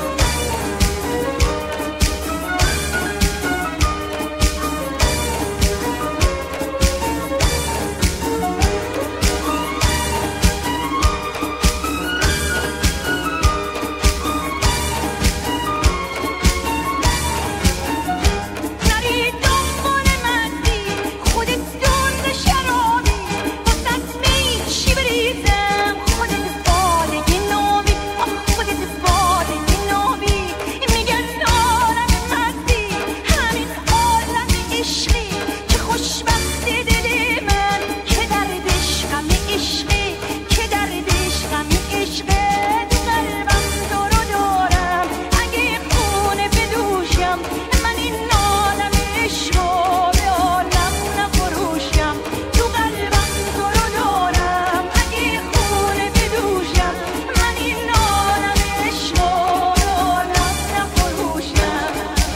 نری دنبال مندی خودت دند شرابی واسط می چی بریزم خودت بادگی نابی، آخ خودت بادگی نابی. میگن عالم مندی همین عالم عشقی، چه خوشبختی دل من که دردش غم عشقی، که دردش غم عشقه. تو قلبم تو رو دارم اگه خونه بدوشم من این عالم عشقا به عالم نفروشم. تو قلبم تو رو دارم اگه خونه بدوشم من این عالم عشقا به عالم نفروشم.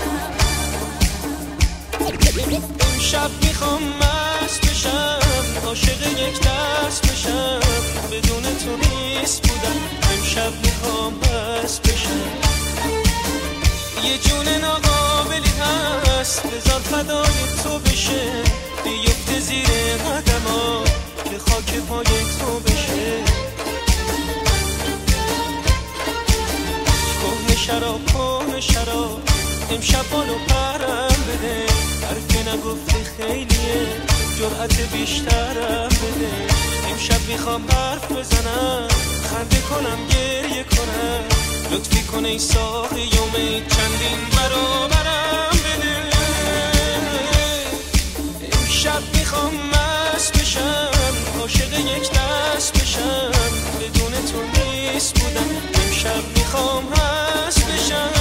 امشب میخوام مست بشم، عاشق یک دست بشم، بدون تو نیست بودم. امشب میخوام مست بشم، یه جون ناقابلی هست بذار فدای تو بشه، بیفته زیر قدما که خاک پای تو بشه. کهنه شراب امشب بالو پرم بده، حرفی نگفته خیلیه جرأت بیشترم بده. امشب میخوام حرف بزنم، خنده کنم گریه کنم، لطفی کن ای ساقی یوم چندین برابرم بده. امشب میخوام مست بشم، عاشق یک دست بشم، بدون تو نیست بودم. امشب میخوام مست بشم.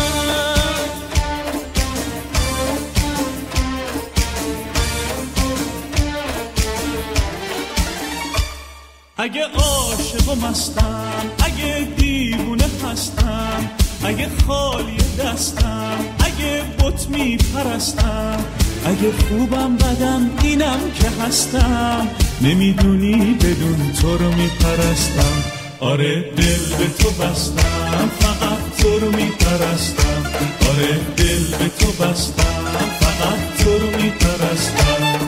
اگه عاشق و مستم، اگه دیوونه هستم، اگه خالی دستم، اگه بت میپرستم، اگه خوبم بدم اینم که هستم، نمیدونی بدون تو رو میپرستم. آره دل به تو بستم، فقط تو رو میپرستم. آره دل به تو بستم، فقط تو رو میپرستم.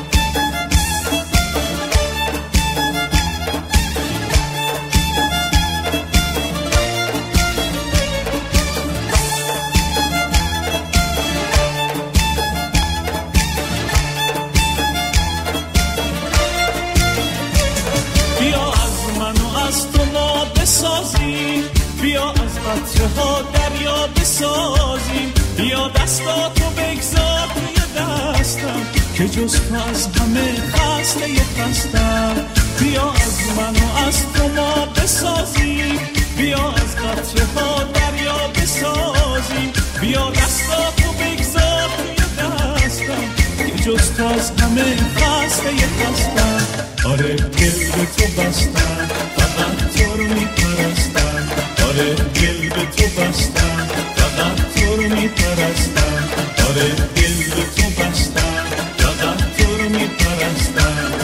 بیا از قطره ها دریا بسازیم، بیا دستاتو بگذار توی دستم که جز تو از همه خسته خستم. بیا از من و از تو ما بسازیم، بیا از قطره ها دریا بسازیم، بیا دستاتو بگذار توی دستم که جز تو از همه خسته خستم. آره دل به تو بستم، فقط تو رو میپرستم. آره دل به تو بستم، فقط تو رو میپرستم. آره دل به تو بستم، فقط تو رو میپرستم.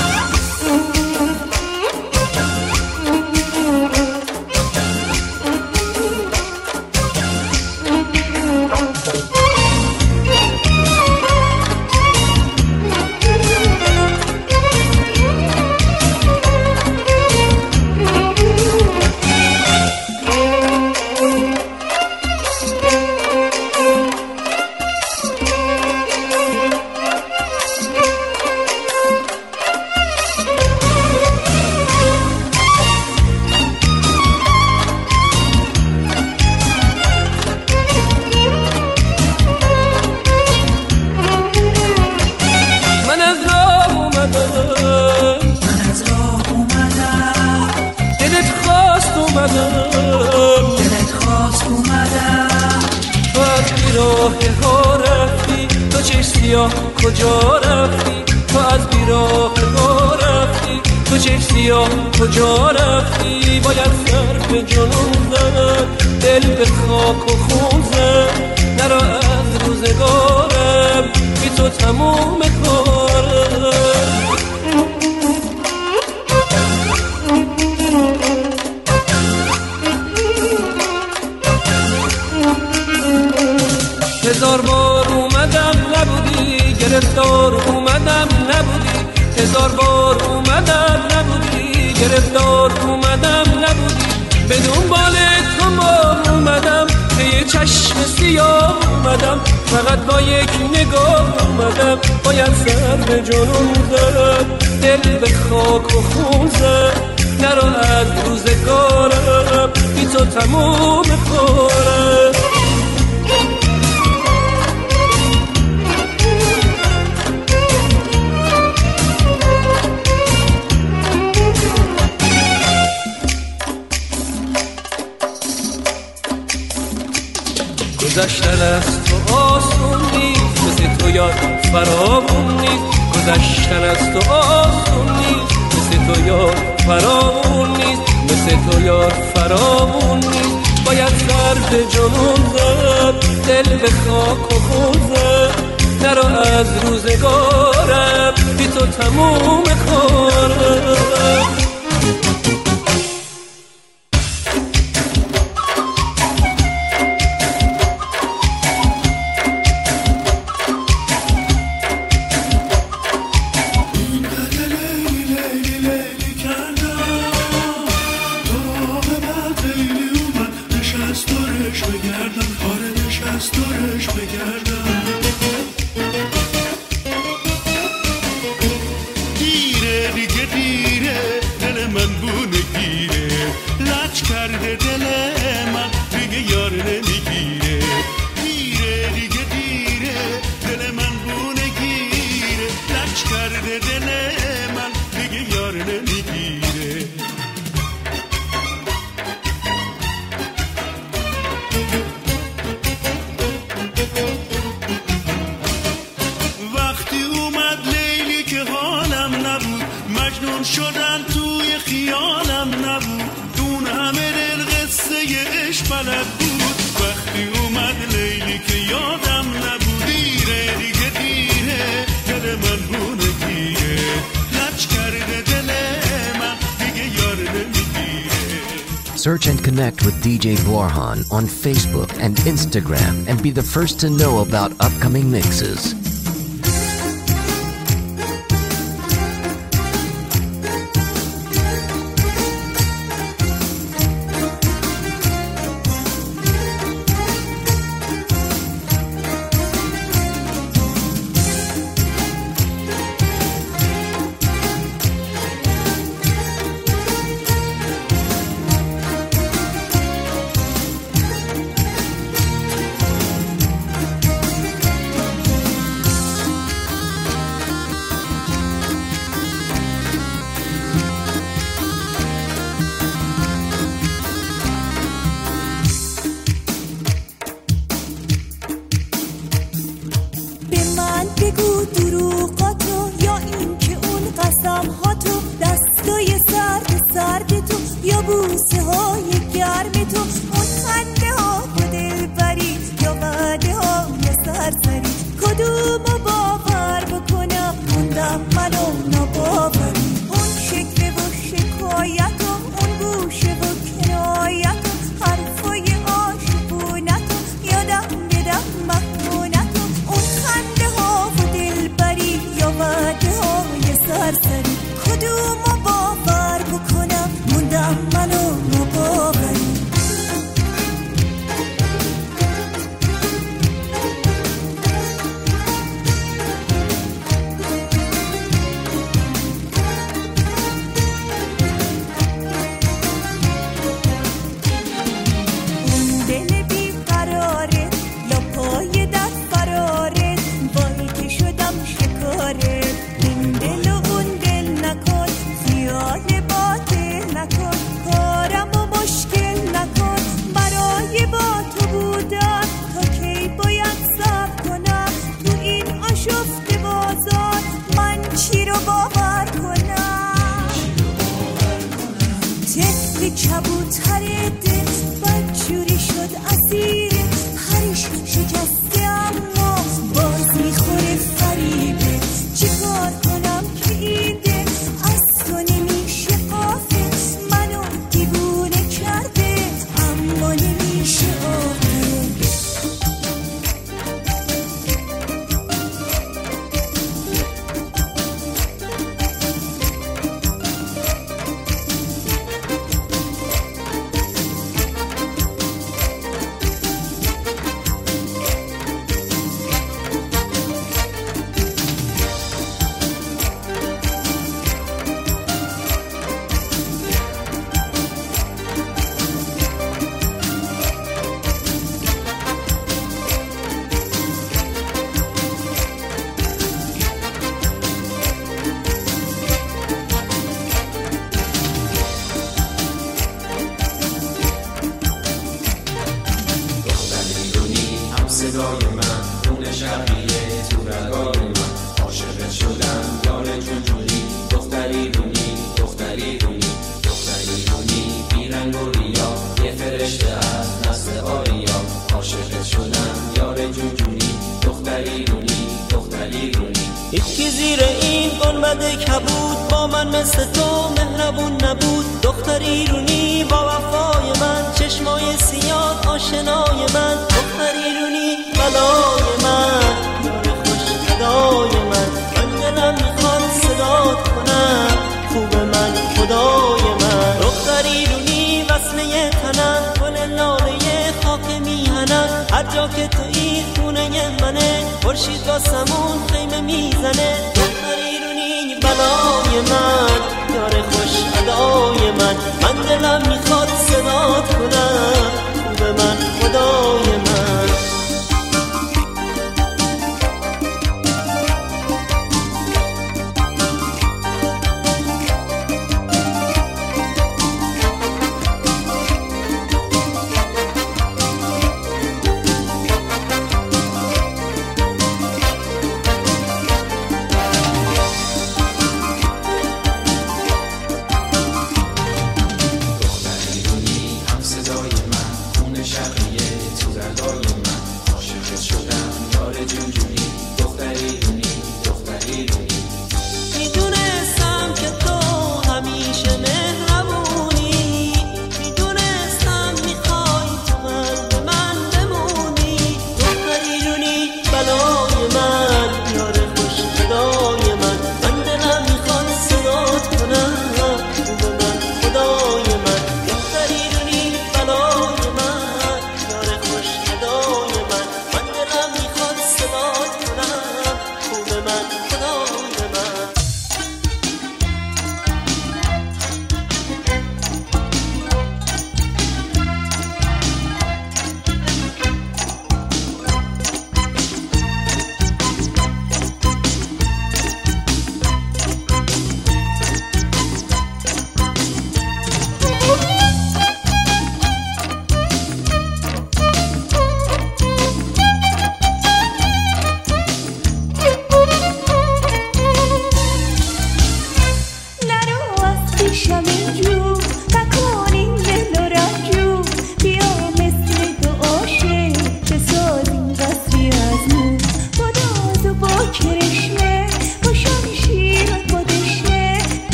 کجا رفتی تو از بیراه ما رفتی، تو چشم سیاه کجا رفتی؟ باید سر به جنون زد، دل به خاک و خون زد. نرا از روزگارم بی تو تموم کارم. هزار بار اومدم نبودی، گرفتار اومدم نبودی. هزار بار اومدم نبودی، گرفتار اومدم نبودی. به دنبال تو ما اومدم، به یه چشم سیاه اومدم. فقط با یک نگاه اومدم، باید سر به جنون زد، دل به خاک و خون زد. نرا از روزگارم بی تو تموم کارم. گذشتن از تو آسون نیست، مثل تو یاد فراوون نیست. گذشتن از تو آسون نیست، مثل تو یاد فراوون نیست. مثل تو یاد فراوون نیست. باید سر به جنون زد، دل به خاک و خون زد. نرا از روزگارم بی تو تموم کارم. Search and connect with DJ Borhan on Facebook and Instagram and be the first to know about upcoming mixes. بوسه های گرم تو، اون صدای من خون شقیه تو رگای من عاشقت شدم یار جونجونی دختری رونی دختری رونی دختری رونی بیرنگ و ریا یه فرشته از نسل آریا عاشقت شدم یار جونجونی دختری رونی دختری رونی هیچی زیر این گنبد کبود با من مثل تو مهربون نبود دختری رونی با وفای من چشمای سیاه آشنای من دختری رونی بلای من یار خوش صدای من دلم میخواد صدات کنم خوب من خدای من دختری رونی وصله تنم گل لاله خاک میهنم هر جا که تویی خونه منه خورشید واسمون خیمه میزنه دختری رونی بلای من یار خوش ادای من دلم میخواد صدات کنم خوب من خدای من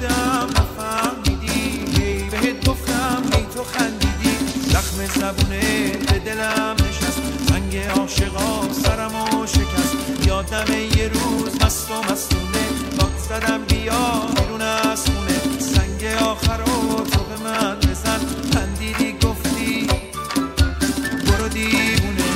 بودم نفهمیدی، هی بهت گفتم هی تو خندیدی، زخم زبونه به دلم نشست، زنگ عاشقا سرمو شکست، یادم یه روز مست و مستونه داد زدم بیا بیرون از خونه، سنگ آخر رو تو به من بزن، خندیدی گفتی برو دیوونه.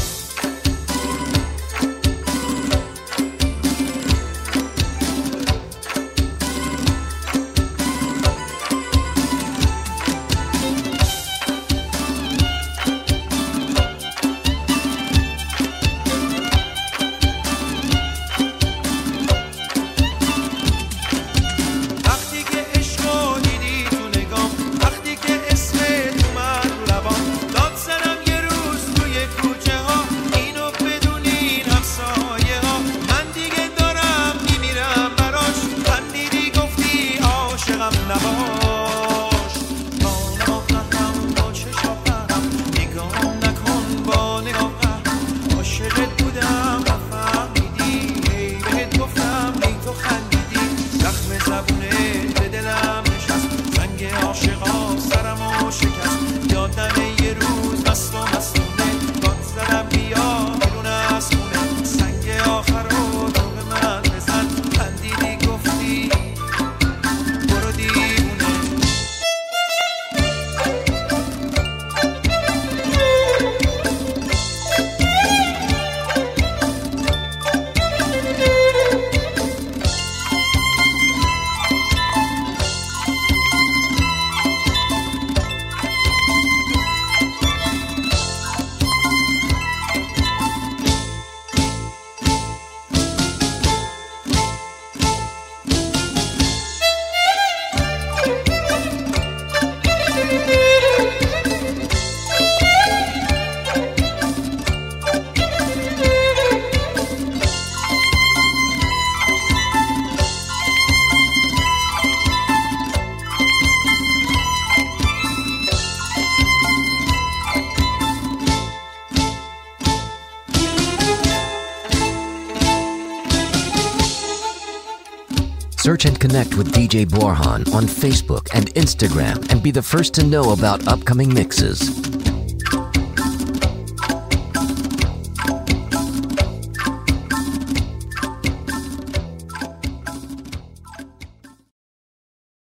Search and connect with DJ Borhan on Facebook and Instagram and be the first to know about upcoming mixes.